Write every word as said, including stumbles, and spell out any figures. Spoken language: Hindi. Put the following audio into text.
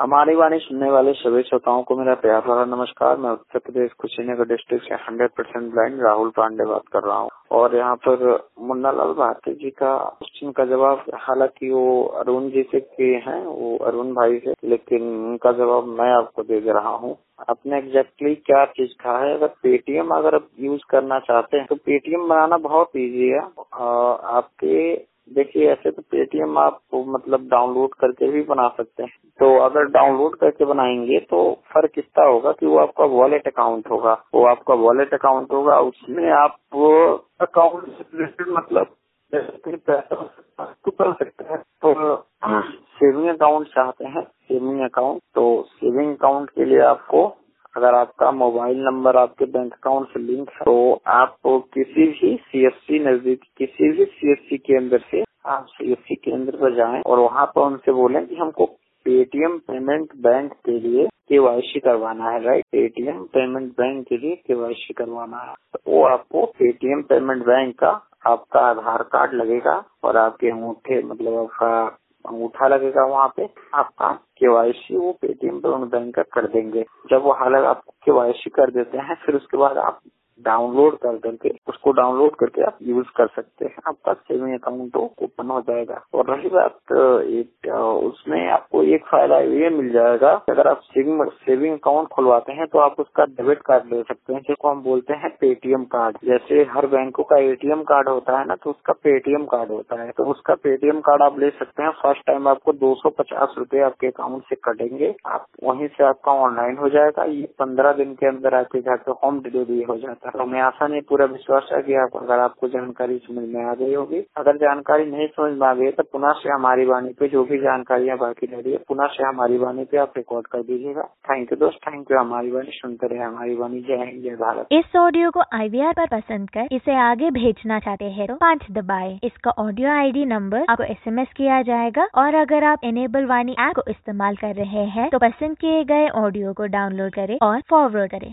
हमारी वाणी सुनने वाले सभी श्रोताओं को मेरा प्यार भरा नमस्कार। मैं उत्तर प्रदेश कुशीनगर डिस्ट्रिक्ट से hundred percent blind Rahul Pandey बात कर रहा हूँ और यहाँ पर मुन्ना लाल भारती जी का क्वेश्चन का जवाब, हालांकि वो अरुण जी से किए हैं, वो अरुण भाई से, लेकिन उनका जवाब मैं आपको दे दे रहा हूँ। आपने एग्जैक्टली क्या चीज कहा है। अगर पेटीएम अगर आप यूज करना चाहते हैं तो पेटीएम बनाना बहुत इजी है। आपके देखिए, ऐसे तो पेटीएम आप मतलब डाउनलोड करके भी बना सकते हैं। तो अगर डाउनलोड करके बनाएंगे तो फर्क इतना होगा कि वो आपका वॉलेट अकाउंट होगा, वो आपका वॉलेट अकाउंट होगा, उसमें आप अकाउंट से रिलेटेड मतलब जैसे पैसा तो कर सकते हैं। तो सेविंग अकाउंट चाहते हैं, सेविंग अकाउंट, तो सेविंग अकाउंट के लिए आपको, अगर आपका मोबाइल नंबर आपके बैंक अकाउंट से लिंक है तो आप किसी भी सीएससी नजदीक किसी भी सीएससी केंद्र से आप सीएससी केंद्र पर जाएं और वहां पर उनसे बोलें कि हमको पेटीएम पेमेंट बैंक के लिए केवाईसी करवाना है। राइट, पेटीएम पेमेंट बैंक के लिए केवाईसी करवाना है। तो वो आपको पेटीएम पेमेंट बैंक का आपका आधार कार्ड लगेगा और आपके अंगूठे मतलब आपका अंगूठा लगेगा, वहाँ पे आपका केवाईसी वो पेटीएम पेमेंट बैंक का कर देंगे। जब वो हालांकि आपको केवाईसी कर देते हैं, फिर उसके बाद आप डाउनलोड कर करके उसको डाउनलोड करके आप यूज कर सकते हैं। आपका सेविंग अकाउंट ओपन हो जाएगा। और रही बात एक, उसमें आपको एक फायदा ये मिल जाएगा, अगर आप सेविंग सेविंग अकाउंट खुलवाते हैं तो आप उसका डेबिट कार्ड ले सकते हैं, जिसको हम बोलते हैं पेटीएम कार्ड। जैसे हर बैंकों का एटीएम कार्ड होता है ना, तो उसका पेटीएम कार्ड होता है। तो उसका पेटीएम कार्ड आप ले सकते हैं। फर्स्ट टाइम आपको दो सौ पचास रूपये आपके अकाउंट से कटेंगे, आप वहीं से आपका ऑनलाइन हो जाएगा। ये पंद्रह दिन के अंदर आपके घर पे होम डिलीवरी हो जाता है। तो हमें आशा नहीं पूरा विश्वास है कि आप अगर आपको जानकारी समझ में आ गई होगी। अगर जानकारी नहीं समझ में आ गई तो पुनः से हमारी वाणी पे जो भी जानकारियाँ बाकी रह रही है, पुनः से हमारी वाणी पे आप रिकॉर्ड कर दीजिएगा। थैंक यू दोस्त, थैंक यू। हमारी वाणी सुनते रहे, हमारी वाणी। जय हिंद, जय भारत। इस ऑडियो को आईवीआर पर पसंद कर इसे आगे भेजना चाहते हैं तो पाँच दबाएं। इसका ऑडियो आईडी नंबर आपको एसएमएस किया जाएगा। और अगर आप एनेबल वाणी ऐप को इस्तेमाल कर रहे हैं तो पसंद किए गए ऑडियो को डाउनलोड करें और फॉरवर्ड करें।